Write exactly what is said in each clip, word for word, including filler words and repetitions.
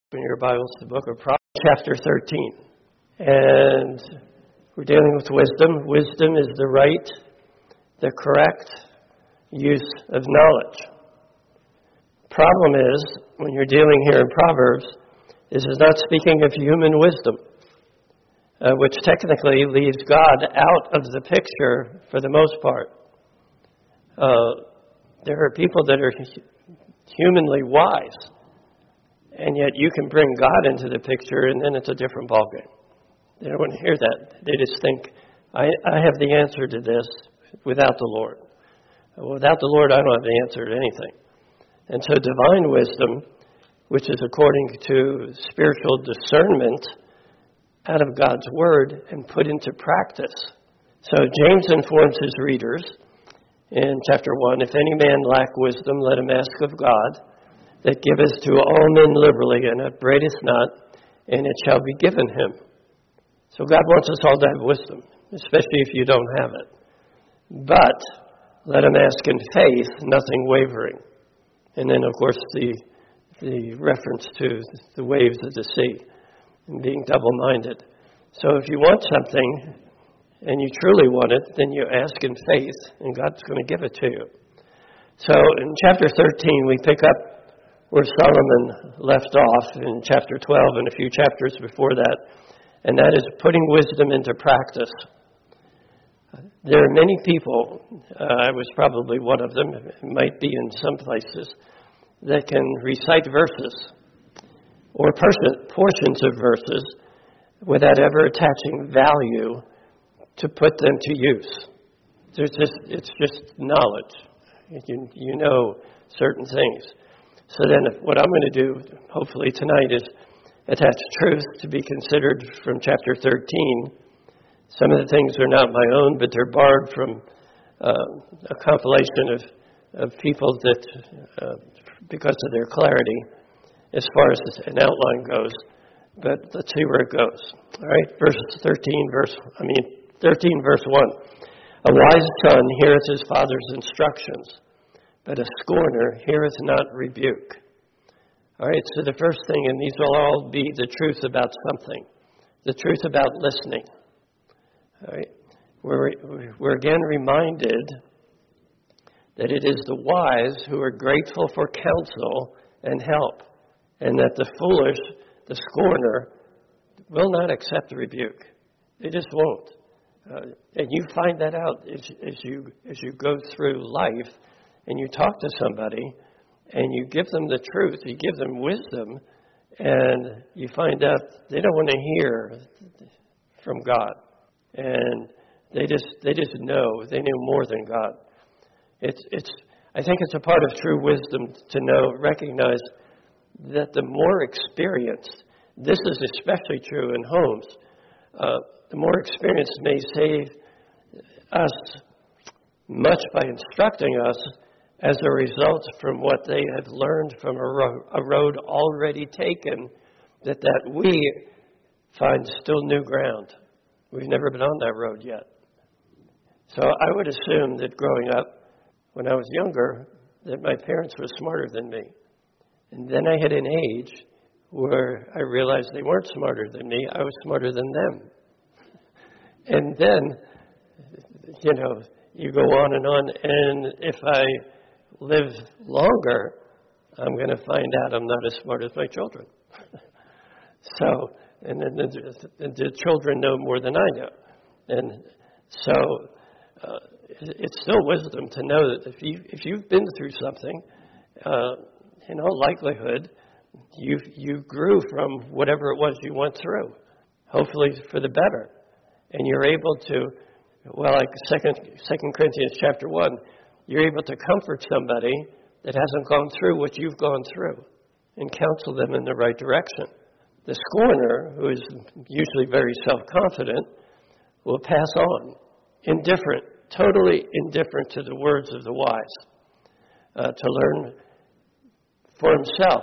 In your Bibles, the book of Proverbs, chapter thirteen. And we're dealing with wisdom. Wisdom is the right, the correct use of knowledge. Problem is, when you're dealing here in Proverbs, this is not speaking of human wisdom, uh, which technically leaves God out of the picture for the most part. Uh, there are people that are humanly wise, and yet you can bring God into the picture, and then it's a different ballgame. They don't want to hear that. They just think, I, I have the answer to this without the Lord. Without the Lord, I don't have the answer to anything. And so divine wisdom, which is according to spiritual discernment out of God's Word and put into practice. So James informs his readers in chapter one, if any man lack wisdom, let him ask of God, that giveth to all men liberally, and upbraideth not, and it shall be given him. So God wants us all to have wisdom, especially if you don't have it. But let him ask in faith, nothing wavering. And then, of course, the the reference to the waves of the sea and being double-minded. So if you want something and you truly want it, then you ask in faith, and God's going to give it to you. So in chapter thirteen, we pick up where Solomon left off in chapter twelve and a few chapters before that, and that is putting wisdom into practice. There are many people, uh, I was probably one of them, it might be in some places, that can recite verses or pers- portions of verses without ever attaching value to put them to use. There's just, it's just knowledge. You, you know certain things. So then what I'm going to do, hopefully tonight, is attach truth to be considered from chapter thirteen. Some of the things are not my own, but they're borrowed from uh, a compilation of, of people that, uh, because of their clarity, as far as an outline goes. But let's see where it goes. All right, verse thirteen, verse, I mean, thirteen, verse one. A wise son heareth his father's instructions, but a scorner heareth not rebuke. All right, so the first thing, and these will all be the truth about something, the truth about listening. All right, we're, we're again reminded that it is the wise who are grateful for counsel and help, and that the foolish, the scorner, will not accept rebuke. They just won't. Uh, and you find that out as, as you as you go through life, and you talk to somebody, and you give them the truth, you give them wisdom, and you find out they don't want to hear from God, and they just they just know they know more than God. It's it's I think it's a part of true wisdom to know, recognize that the more experienced, this is especially true in homes, uh, the more experienced may save us much by instructing us as a result from what they have learned from a, ro- a road already taken, that that we find still new ground. We've never been on that road yet. So I would assume that growing up, when I was younger, that my parents were smarter than me. And then I hit an age where I realized they weren't smarter than me, I was smarter than them. And then, you know, you go on and on, and if I live longer, I'm going to find out I'm not as smart as my children. So, and then the, the children know more than I know. And so, uh, it's still wisdom to know that if, you, if you've been through something, uh, in all likelihood, you you grew from whatever it was you went through, hopefully for the better. And you're able to, well, like Second Second Corinthians chapter one, you're able to comfort somebody that hasn't gone through what you've gone through and counsel them in the right direction. The scorner, who is usually very self-confident, will pass on, indifferent, totally indifferent to the words of the wise, uh, to learn for himself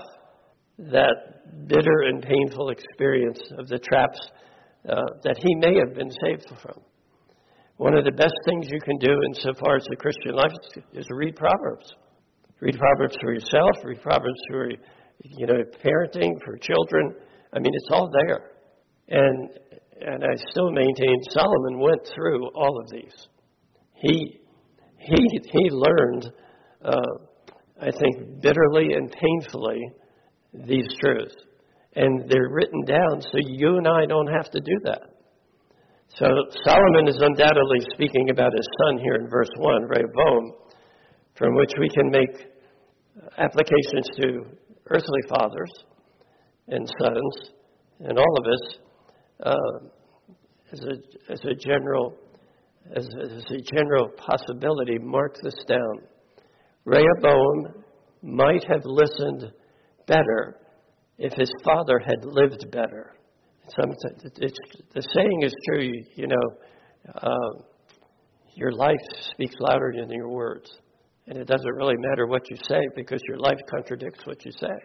that bitter and painful experience of the traps uh, that he may have been saved from. One of the best things you can do insofar as the Christian life is read Proverbs. Read Proverbs for yourself, read Proverbs for you know, parenting for children. I mean, it's all there. And and I still maintain Solomon went through all of these. He he he learned, uh, I think, bitterly and painfully these truths. And they're written down so you and I don't have to do that. So Solomon is undoubtedly speaking about his son here in verse one, Rehoboam, from which we can make applications to earthly fathers and sons and all of us uh, as a as a general as, as a general possibility. Mark this down. Rehoboam might have listened better if his father had lived better. Sometimes it's, the saying is true. You, you know, uh, your life speaks louder than your words. And it doesn't really matter what you say because your life contradicts what you say.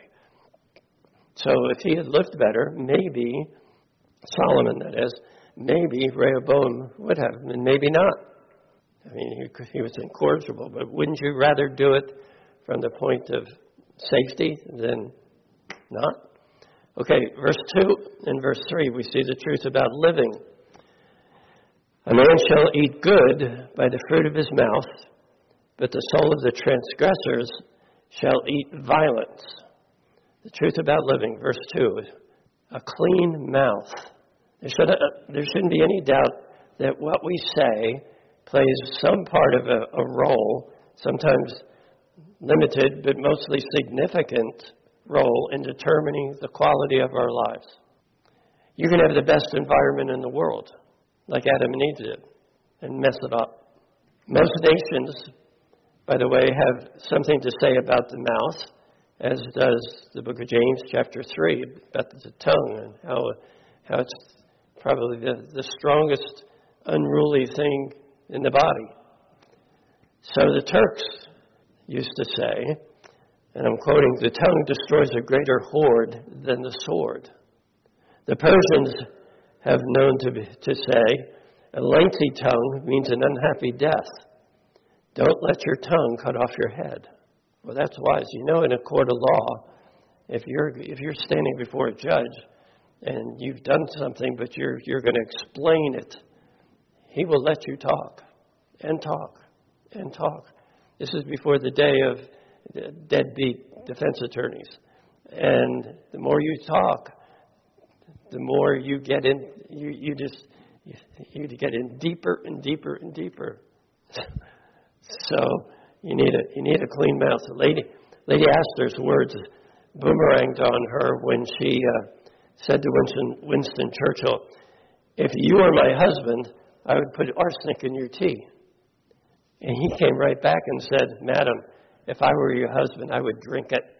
So if he had lived better, maybe, Solomon that is, maybe Rehoboam would have, and maybe not. I mean, he, he was incorrigible, but wouldn't you rather do it from the point of safety than not? Okay, verse two and verse three, we see the truth about living. A man shall eat good by the fruit of his mouth, but the soul of the transgressors shall eat violence. The truth about living, verse two, a clean mouth. There, should, uh, there shouldn't be any doubt that what we say plays some part of a, a role, sometimes limited but mostly significant role in determining the quality of our lives. You can have the best environment in the world, like Adam and Eve did, and mess it up. Most nations, by the way, have something to say about the mouth, as does the book of James, chapter three, about the tongue and how how it's probably the, the strongest unruly thing in the body. So the Turks used to say, and I'm quoting, the tongue destroys a greater horde than the sword. The Persians have known to, be, to say, a lengthy tongue means an unhappy death. Don't let your tongue cut off your head. Well, that's wise. You know, in a court of law, if you're if you're standing before a judge and you've done something, but you're you're going to explain it, he will let you talk and talk and talk. This is before the day of deadbeat defense attorneys. And the more you talk, the more you get in, you, you just, you, you get in deeper and deeper and deeper. So you need a, you need a clean mouth. Lady, Lady Astor's words boomeranged on her when she uh, said to Winston, Winston Churchill, if you were my husband, I would put arsenic in your tea. And he came right back and said, Madam, if I were your husband, I would drink it.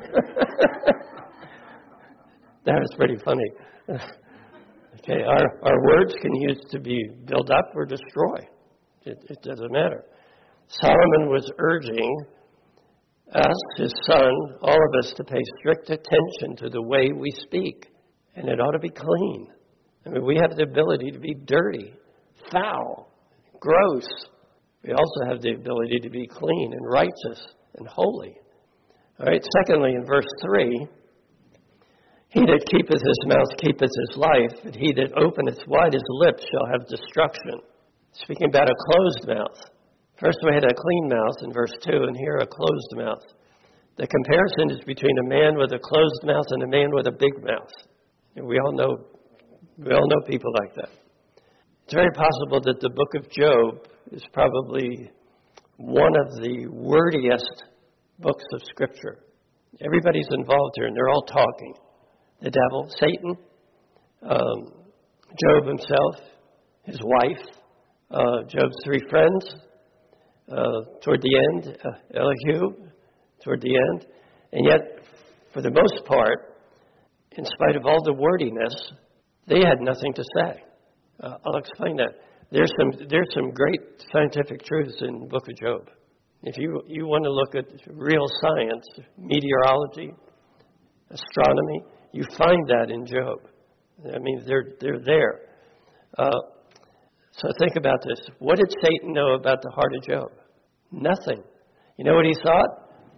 That was pretty funny. Okay, our, our words can use to be build up or destroy. It, it doesn't matter. Solomon was urging us, his son, all of us, to pay strict attention to the way we speak. And it ought to be clean. I mean, we have the ability to be dirty, foul, gross. We also have the ability to be clean and righteous and holy. All right, secondly, in verse three, he that keepeth his mouth keepeth his life, but he that openeth wide his lips shall have destruction. Speaking about a closed mouth. First we had a clean mouth in verse two, and here a closed mouth. The comparison is between a man with a closed mouth and a man with a big mouth. And we all know, we all know people like that. It's very possible that the book of Job is probably one of the wordiest books of Scripture. Everybody's involved here, and they're all talking. The devil, Satan, um, Job himself, his wife, uh, Job's three friends, uh, toward the end, uh, Elihu, toward the end. And yet, for the most part, in spite of all the wordiness, they had nothing to say. Uh, I'll explain that. There's some there's some great scientific truths in the book of Job. If you, you want to look at real science, meteorology, astronomy, you find that in Job. I mean, they're they're there. Uh, so think about this. What did Satan know about the heart of Job? Nothing. You know what he thought?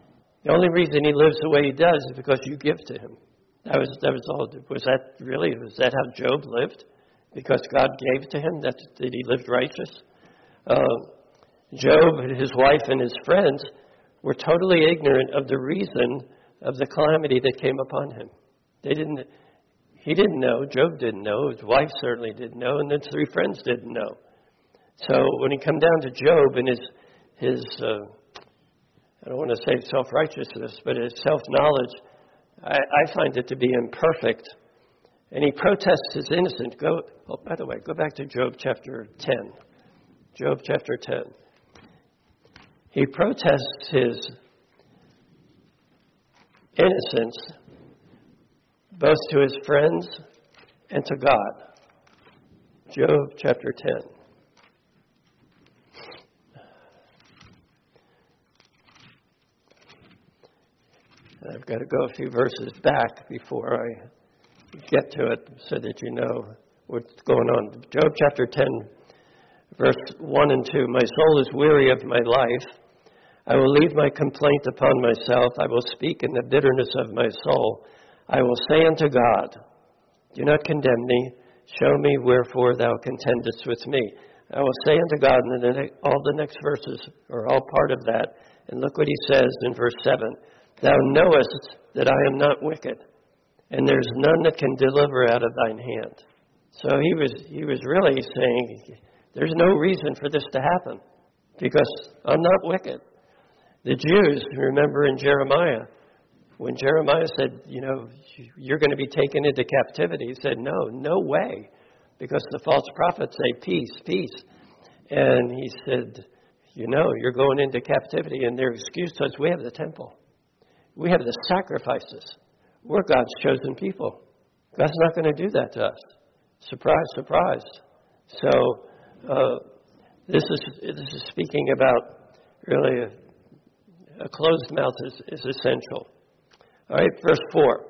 The only reason he lives the way he does is because you give to him. That was that was all. Was that really? Was that how Job lived? Because God gave to him? That, that he lived righteous? Uh, Job, his wife, and his friends were totally ignorant of the reason of the calamity that came upon him. They didn't. He didn't know. Job didn't know. His wife certainly didn't know, and his three friends didn't know. So when you come down to Job and his his uh, I don't want to say self-righteousness, but his self-knowledge, I, I find it to be imperfect. And he protests his innocence. Go. Oh, by the way, go back to Job chapter ten. Job chapter ten. He protests his innocence both to his friends and to God. Job chapter ten. I've got to go a few verses back before I get to it so that you know what's going on. Job chapter ten, verse one and two. My soul is weary of my life. I will leave my complaint upon myself. I will speak in the bitterness of my soul. I will say unto God, do not condemn me. Show me wherefore thou contendest with me. I will say unto God, and then all the next verses are all part of that. And look what he says in verse seven. Thou knowest that I am not wicked, and there's none that can deliver out of thine hand. So he was he was really saying, there's no reason for this to happen, because I'm not wicked. The Jews, remember in Jeremiah, when Jeremiah said, you know, you're going to be taken into captivity, he said, no, no way, because the false prophets say, peace, peace. And he said, you know, you're going into captivity, and their excuse was, we have the temple. We have the sacrifices. We're God's chosen people. God's not going to do that to us. Surprise, surprise. So uh, this is this is speaking about really a, a closed mouth is, is essential. All right, verse four.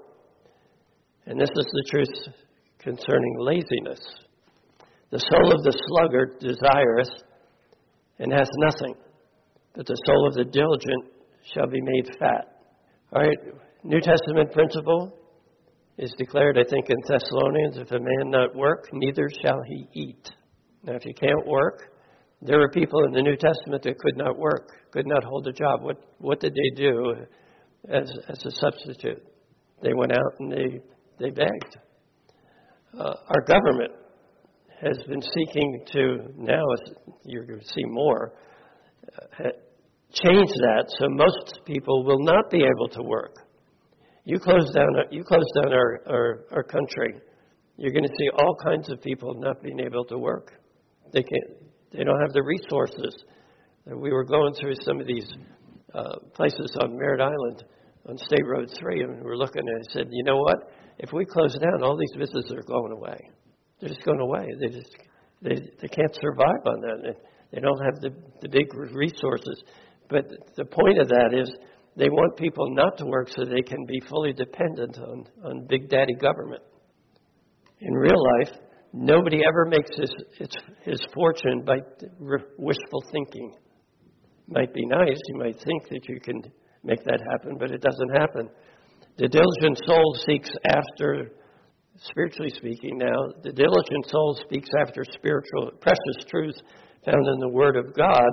And this is the truth concerning laziness. The soul of the sluggard desireth and has nothing, but the soul of the diligent shall be made fat. All right, New Testament principle is declared, I think, in Thessalonians, if a man not work, neither shall he eat. Now, if you can't work, there were people in the New Testament that could not work, could not hold a job. What what did they do as as a substitute? They went out and they, they begged. Uh, our government has been seeking to, now you're going to see more, uh, change that so most people will not be able to work. You close down, you close down our, our, our country, you're going to see all kinds of people not being able to work. They can't. They don't have the resources. We were going through some of these uh, places on Merritt Island on State Road three, and we were looking and I said, you know what? If we close down, all these businesses are going away. They're just going away. They just they they can't survive on that. They, they don't have the the big resources. But the point of that is they want people not to work so they can be fully dependent on, on big daddy government. In real life, nobody ever makes his, his, his fortune by wishful thinking. Might be nice. You might think that you can make that happen, but it doesn't happen. The diligent soul seeks after, spiritually speaking now, the diligent soul speaks after spiritual, precious truths found in the Word of God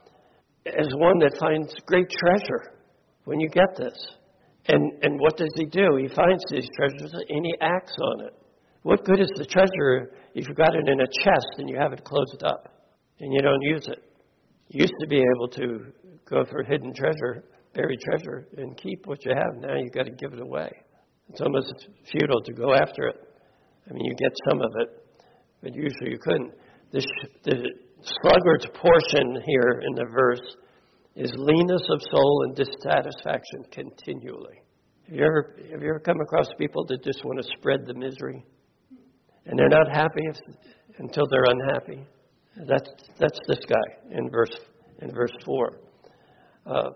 as one that finds great treasure when you get this. And and what does he do? He finds these treasures and he acts on it. What good is the treasure if you've got it in a chest and you have it closed up and you don't use it? You used to be able to go for hidden treasure, buried treasure, and keep what you have. Now you've got to give it away. It's almost futile to go after it. I mean, you get some of it, but usually you couldn't. The, the sluggard's portion here in the verse is leanness of soul and dissatisfaction continually. Have you ever have you ever come across people that just want to spread the misery? And they're not happy if, until they're unhappy. That's that's this guy in verse in verse four. Uh,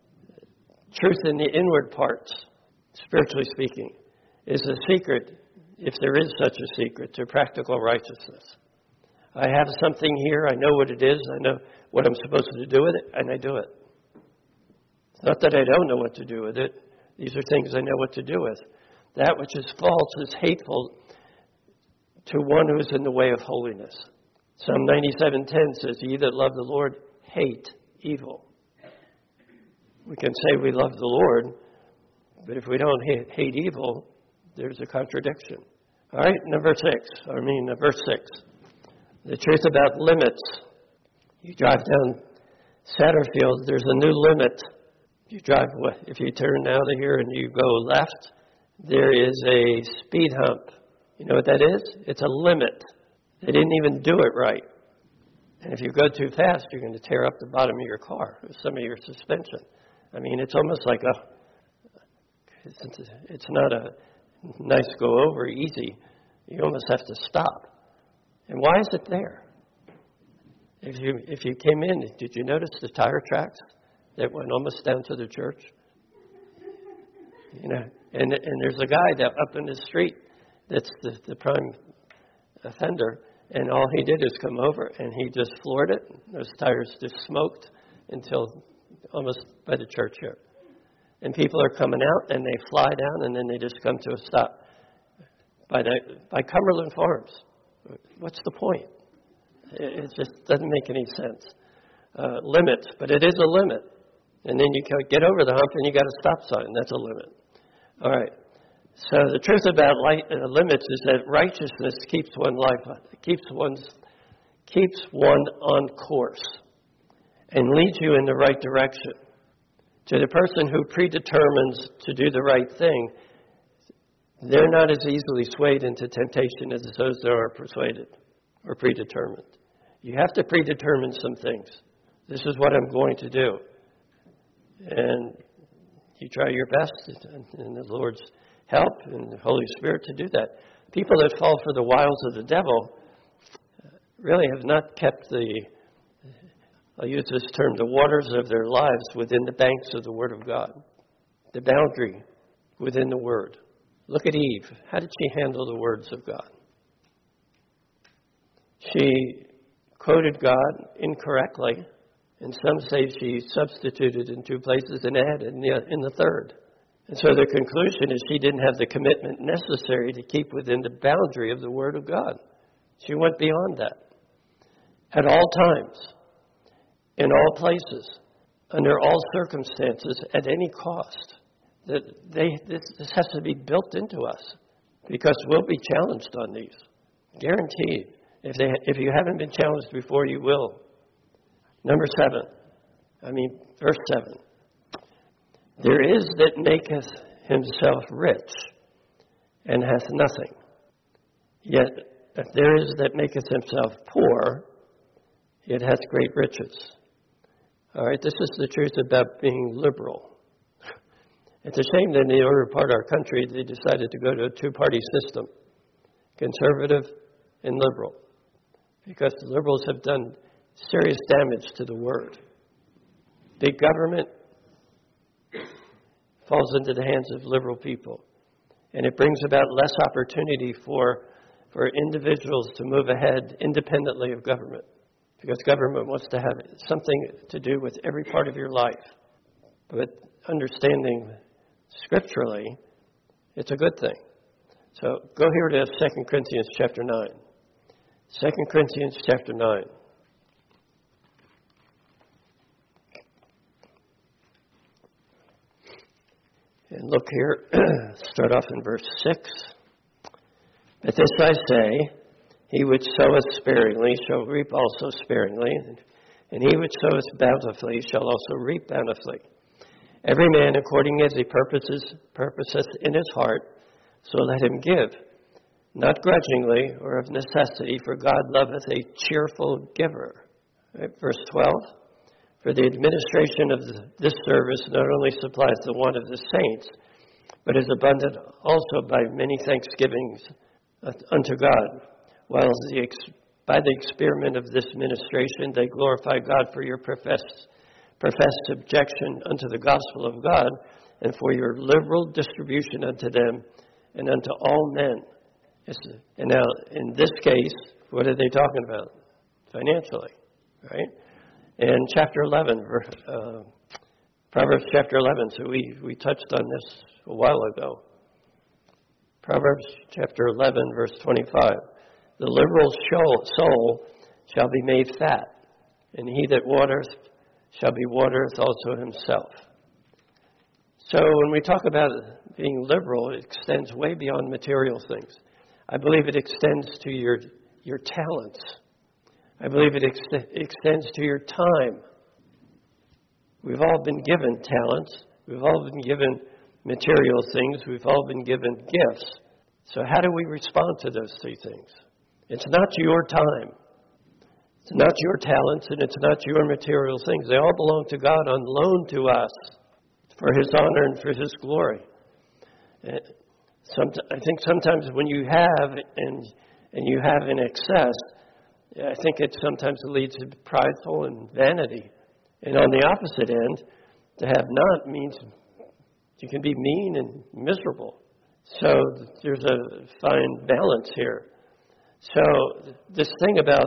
truth in the inward parts, spiritually speaking, is a secret, if there is such a secret, to practical righteousness. I have something here. I know what it is. I know what I'm supposed to do with it, and I do it. It's not that I don't know what to do with it. These are things I know what to do with. That which is false is hateful to one who is in the way of holiness. Psalm ninety-seven ten says, "Ye that love the Lord hate evil." We can say we love the Lord, but if we don't hate, hate evil, there's a contradiction. All right, number six, I mean, uh, verse six. The truth about limits. You drive down Satterfield, there's a new limit. You drive, if you turn out of here and you go left, there is a speed hump. You know what that is? It's a limit. They didn't even do it right. And if you go too fast, you're going to tear up the bottom of your car, or some of your suspension. I mean, it's almost like a, it's, it's not a nice go over easy. You almost have to stop. And why is it there? If you if you came in, did you notice the tire tracks that went almost down to the church? You know, and and there's a guy that up in the street that's the, the prime offender, and all he did is come over and he just floored it. Those tires just smoked until almost by the church here. And people are coming out and they fly down and then they just come to a stop by the by Cumberland Farms. What's the point? It, it just doesn't make any sense. Uh, limits, but it is a limit. And then you get over the hump and you got a stop sign. That's a limit. All right. So the truth about light, uh, limits is that righteousness keeps one life, keeps one's keeps one on course, and leads you in the right direction. To the person who predetermines to do the right thing, they're not as easily swayed into temptation as those that are persuaded or predetermined. You have to predetermine some things. This is what I'm going to do. And you try your best in the Lord's help and the Holy Spirit to do that. People that fall for the wiles of the devil really have not kept the, I'll use this term, the waters of their lives within the banks of the Word of God. The boundary within the Word. Look at Eve. How did she handle the words of God? She quoted God incorrectly, and some say she substituted in two places and added in the, in the third. And so the conclusion is she didn't have the commitment necessary to keep within the boundary of the Word of God. She went beyond that. At all times, in all places, under all circumstances, at any cost. That they this, this has to be built into us, because we'll be challenged on these, guaranteed. If they if you haven't been challenged before, you will. Number seven, I mean verse seven. There is that maketh himself rich, and hath nothing. Yet if there is that maketh himself poor, yet hath great riches. All right, this is the truth about being liberal. It's a shame that in the earlier part of our country, they decided to go to a two-party system, conservative and liberal, because the liberals have done serious damage to the Word. Big government falls into the hands of liberal people, and it brings about less opportunity for, for individuals to move ahead independently of government, because government wants to have something to do with every part of your life. But understanding scripturally, it's a good thing. So go here to Second Corinthians chapter nine. Second Corinthians chapter nine. And look here, start off in verse six. But this I say, he which soweth sparingly shall reap also sparingly, and he which soweth bountifully shall also reap bountifully. Every man according as he purposes, purposeth in his heart, so let him give, not grudgingly or of necessity, for God loveth a cheerful giver. Right, verse twelve, for the administration of this service not only supplies the want of the saints, but is abundant also by many thanksgivings unto God, while the, by the experiment of this ministration they glorify God for your professed professed subjection unto the gospel of God, and for your liberal distribution unto them and unto all men. And now, in this case, what are they talking about? Financially, right? In chapter eleven, uh, Proverbs chapter eleven, so we, we touched on this a while ago. Proverbs chapter eleven, verse twenty-five. The liberal soul shall be made fat, and he that watereth shall be watereth also himself. So when we talk about being liberal, it extends way beyond material things. I believe it extends to your your talents. I believe it ex- extends to your time. We've all been given talents. We've all been given material things. We've all been given gifts. So how do we respond to those three things? It's not your time. It's not your talents, and it's not your material things. They all belong to God on loan to us for His honor and for His glory. Some, I think sometimes when you have and and you have in excess, I think it sometimes leads to prideful and vanity. And on the opposite end, to have not means you can be mean and miserable. So there's a fine balance here. So this thing about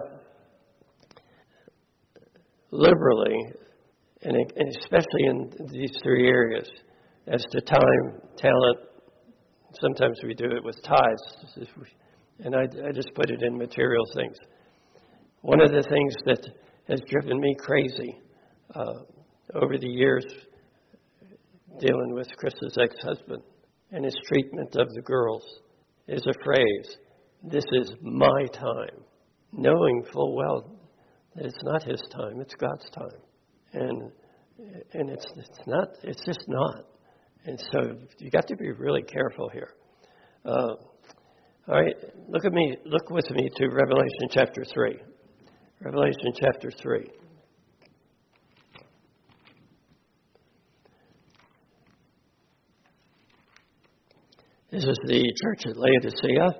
liberally, and especially in these three areas, as to time, talent, sometimes we do it with tithes, and I, I just put it in material things. One of the things that has driven me crazy uh, over the years, dealing with Chris's ex-husband and his treatment of the girls, is a phrase, "This is my time," knowing full well that it's not his time, it's God's time. And and it's it's not, it's just not. And so you got to be really careful here. Uh, all right, look at me, look with me to Revelation chapter three. Revelation chapter three. This is the church at Laodicea.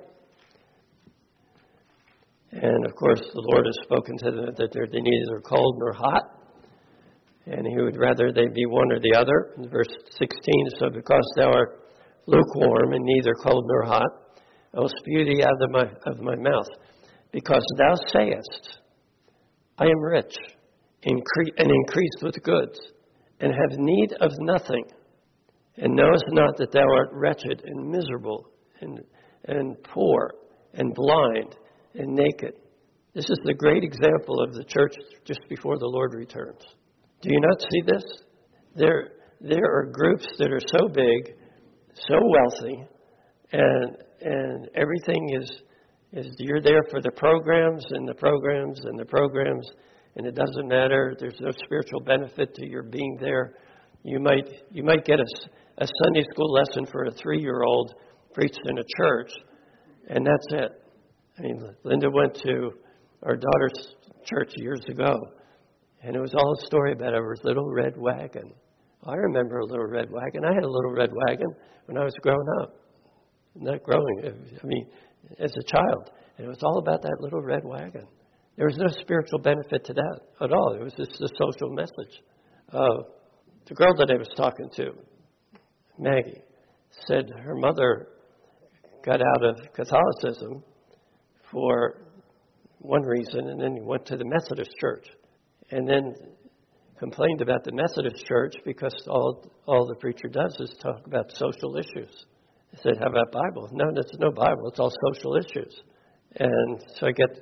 And of course, the Lord has spoken to them that they're neither cold nor hot. And He would rather they be one or the other. In verse sixteen, so because thou art lukewarm and neither cold nor hot, I will spew thee out of my, of my mouth. Because thou sayest, I am rich incre- and increased with goods, and have need of nothing, and knowest not that thou art wretched and miserable and, and poor and blind and naked. This is the great example of the church just before the Lord returns. Do you not see this? There, there are groups that are so big, so wealthy, and and everything is is you're there for the programs and the programs and the programs, and it doesn't matter. There's no spiritual benefit to your being there. You might you might get a, a Sunday school lesson for a three-year-old preached in a church, and that's it. I mean, Linda went to our daughter's church years ago, and it was all a story about a little red wagon. I remember a little red wagon. I had a little red wagon when I was growing up. Not growing, I mean, as a child. And it was all about that little red wagon. There was no spiritual benefit to that at all. It was just a social message. Uh, the girl that I was talking to, Maggie, said her mother got out of Catholicism for one reason, and then went to the Methodist church, and then complained about the Methodist church because all all the preacher does is talk about social issues. I said, how about Bible? No, there's no Bible. It's all social issues. And so I get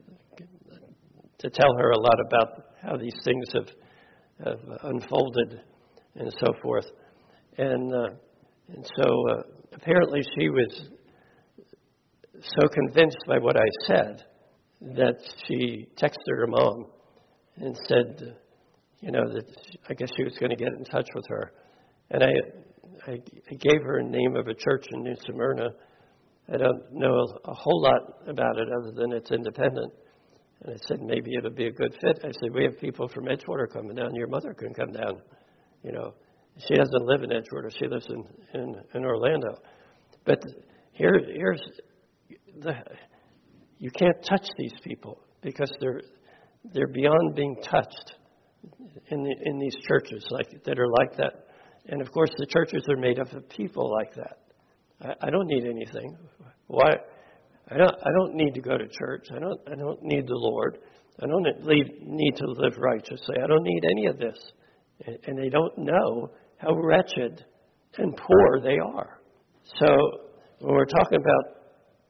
to tell her a lot about how these things have, have unfolded and so forth. And uh, and so uh, apparently she was so convinced by what I said that she texted her mom and said, you know, that I guess she was going to get in touch with her. And I, I, I gave her a name of a church in New Smyrna. I don't know a whole lot about it other than it's independent. And I said, maybe it'll be a good fit. I said, we have people from Edgewater coming down. Your mother can come down. You know, she doesn't live in Edgewater. She lives in, in, in Orlando. But here, here's the, you can't touch these people because they're they're beyond being touched in the, in these churches like that are like that. And of course, the churches are made up of people like that. I, I don't need anything. Why? I don't. I don't need to go to church. I don't. I don't need the Lord. I don't need, need to live righteously. I don't need any of this. and they don't know how wretched and poor they are. So when we're talking about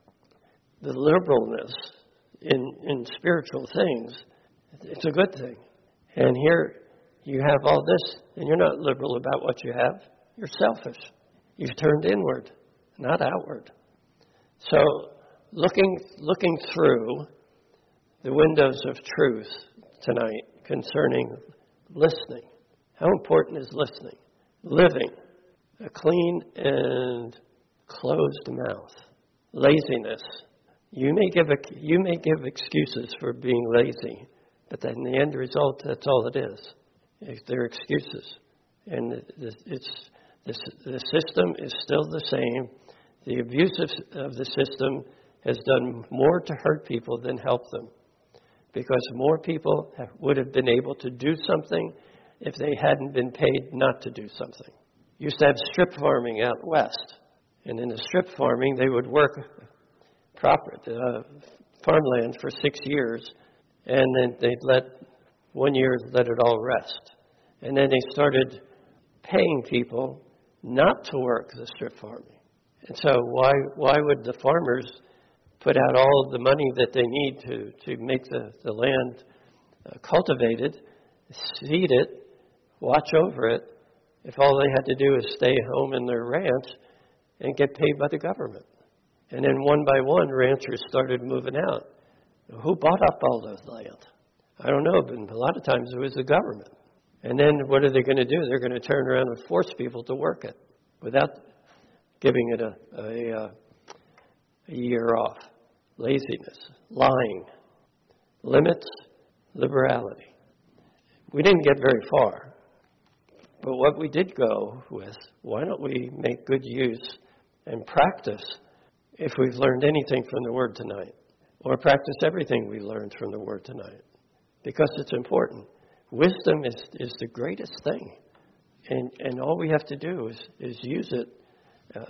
the liberalness in, in spiritual things, it's a good thing. And here you have all this, and you're not liberal about what you have. You're selfish. You've turned inward, not outward. So looking looking through the windows of truth tonight concerning listening. How important is listening? Living a clean and closed mouth. Laziness. You may give a, you may give excuses for being lazy, but then the end result, that's all it is. They're excuses. And it's the, the system is still the same. The abuse of, of the system has done more to hurt people than help them, because more people have, would have been able to do something if they hadn't been paid not to do something. Used to have strip farming out west, and in the strip farming they would work proper uh, farmland for six years, and then they'd let one year let it all rest, and then they started paying people not to work the strip farming. And so why why would the farmers put out all the money that they need to, to make the, the land uh, cultivated, seed it, watch over it, if all they had to do is stay home in their ranch and get paid by the government? And then one by one, ranchers started moving out. Who bought up all those land? I don't know, but a lot of times it was the government. And then what are they going to do? They're going to turn around and force people to work it without giving it a, a, a year off. Laziness, lying, limits, liberality. We didn't get very far. But what we did go with, why don't we make good use and practice if we've learned anything from the Word tonight, or practice everything we learned from the Word tonight, because it's important. Wisdom is, is the greatest thing, and, and all we have to do is, is use it uh,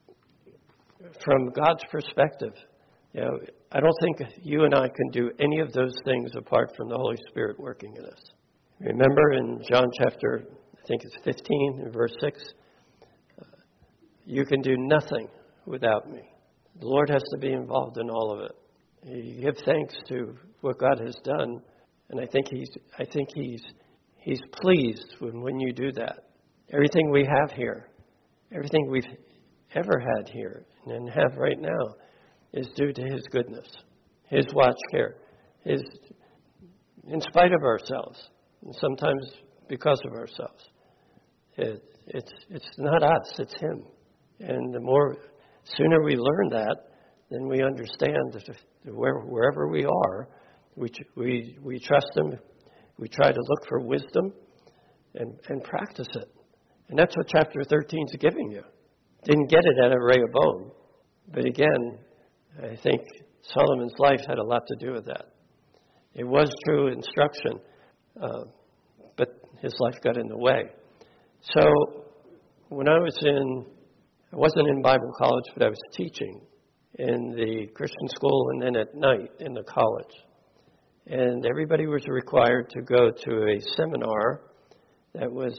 from God's perspective. You know, I don't think you and I can do any of those things apart from the Holy Spirit working in us. Remember in John chapter, I think it's fifteen, verse six, uh, you can do nothing without me. The Lord has to be involved in all of it. You give thanks to what God has done, and I think He's I think He's He's pleased when, when you do that. Everything we have here, everything we've ever had here and have right now, is due to His goodness, His watch care, His, in spite of ourselves, and sometimes because of ourselves. It, it's it's not us, it's Him. And the more, sooner we learn that, then we understand that if, where, wherever we are, we we we trust Him. We try to look for wisdom and, and practice it. And that's what chapter thirteen is giving you. Didn't get it at a Rehoboam, but again, I think Solomon's life had a lot to do with that. It was true instruction, uh, but his life got in the way. So when I was in, I wasn't in Bible college, but I was teaching in the Christian school and then at night in the college. And everybody was required to go to a seminar that was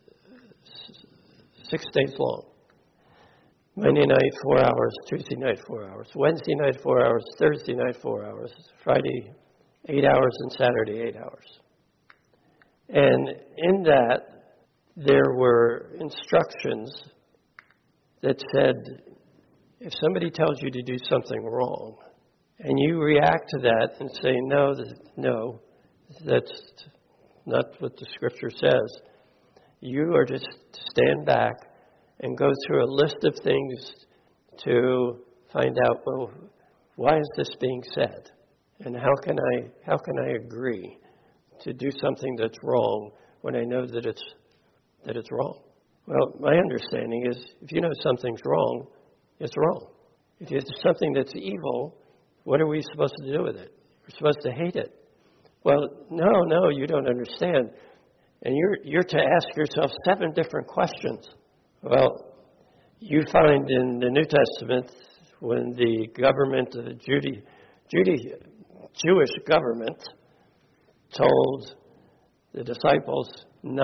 six days long. Monday night, four hours. Tuesday night, four hours. Wednesday night, four hours. Thursday night, four hours. Friday, eight hours. And Saturday, eight hours. And in that, there were instructions that said, if somebody tells you to do something wrong, and you react to that and say, no, no, that's not what the Scripture says, you are just to stand back and go through a list of things to find out, well, why is this being said? And how can I how can I agree to do something that's wrong when I know that it's that it's wrong? Well, my understanding is if you know something's wrong, it's wrong. If it's something that's evil, what are we supposed to do with it? We're supposed to hate it. Well, no, no, you don't understand. And you're you're to ask yourself seven different questions. Well, you find in the New Testament when the government, the Judy, Judy, Jewish government told the disciples not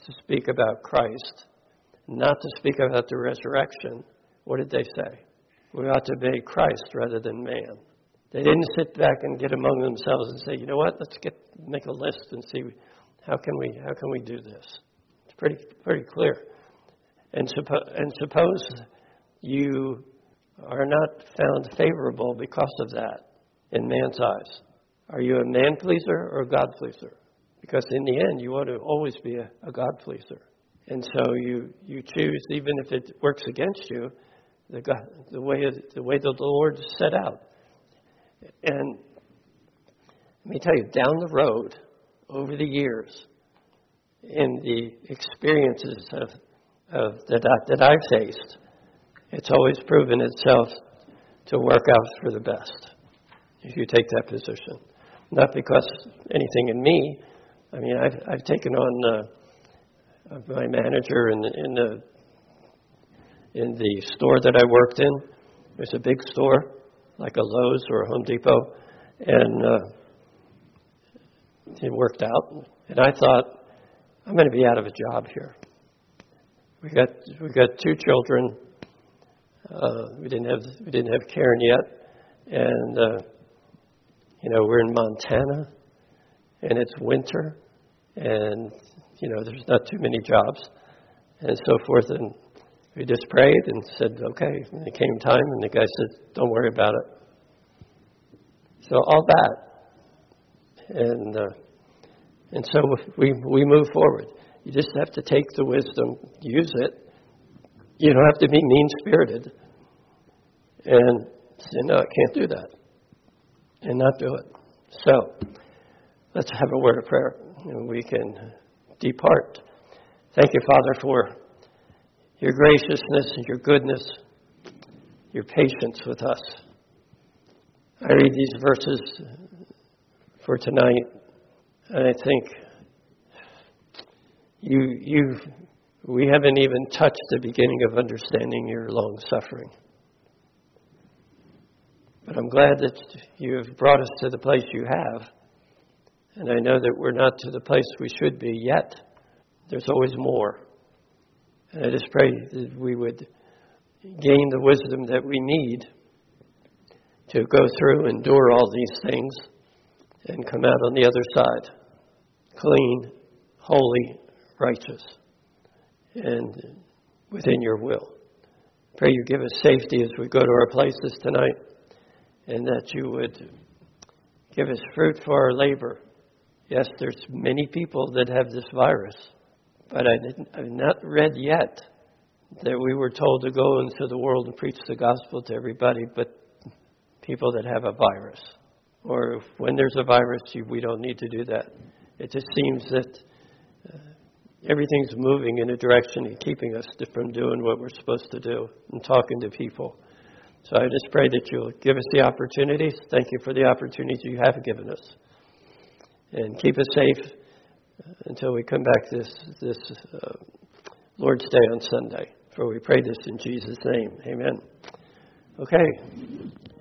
to speak about Christ, not to speak about the resurrection, what did they say? We ought to obey Christ rather than man. They didn't sit back and get among themselves and say, you know what, let's get make a list and see how can we how can we do this. It's pretty pretty clear. And, suppo- and suppose you are not found favorable because of that in man's eyes. Are you a man pleaser or a God pleaser? Because in the end, you want to always be a, a God pleaser. And so you, you choose, even if it works against you, the, God, the way the way that the Lord set out. And let me tell you, down the road, over the years, in the experiences of, of that, I, that I've faced, it's always proven itself to work out for the best if you take that position. Not because anything in me. I mean, I've, I've taken on uh, my manager in the, in the in the store that I worked in. It was a big store, like a Lowe's or a Home Depot, and uh, it worked out. And I thought, I'm going to be out of a job here. We got we got two children. Uh, we didn't have we didn't have Karen yet, and uh, you know we're in Montana, and it's winter, and you know there's not too many jobs, and so forth. And we just prayed and said, okay. And it came time, and the guy said, don't worry about it. So all that, and uh, and so we we move forward. You just have to take the wisdom, use it. You don't have to be mean-spirited and say, no, I can't do that, and not do it. So let's have a word of prayer, and we can depart. Thank you, Father, for your graciousness and your goodness, your patience with us. I read these verses for tonight, and I think you, you, we haven't even touched the beginning of understanding your long suffering. But I'm glad that you have brought us to the place you have. And I know that we're not to the place we should be yet. There's always more. And I just pray that we would gain the wisdom that we need to go through, endure all these things, and come out on the other side clean, holy, righteous, and within your will. Pray you give us safety as we go to our places tonight, and that you would give us fruit for our labor. Yes, there's many people that have this virus, but I didn't, I've not read yet that we were told to go into the world and preach the gospel to everybody but people that have a virus. Or if, when there's a virus, you, we don't need to do that. It just seems that uh, everything's moving in a direction and keeping us from doing what we're supposed to do and talking to people. So I just pray that you'll give us the opportunities. Thank you for the opportunities you have given us. And keep us safe until we come back this this uh, Lord's Day on Sunday. For we pray this in Jesus' name. Amen. Okay.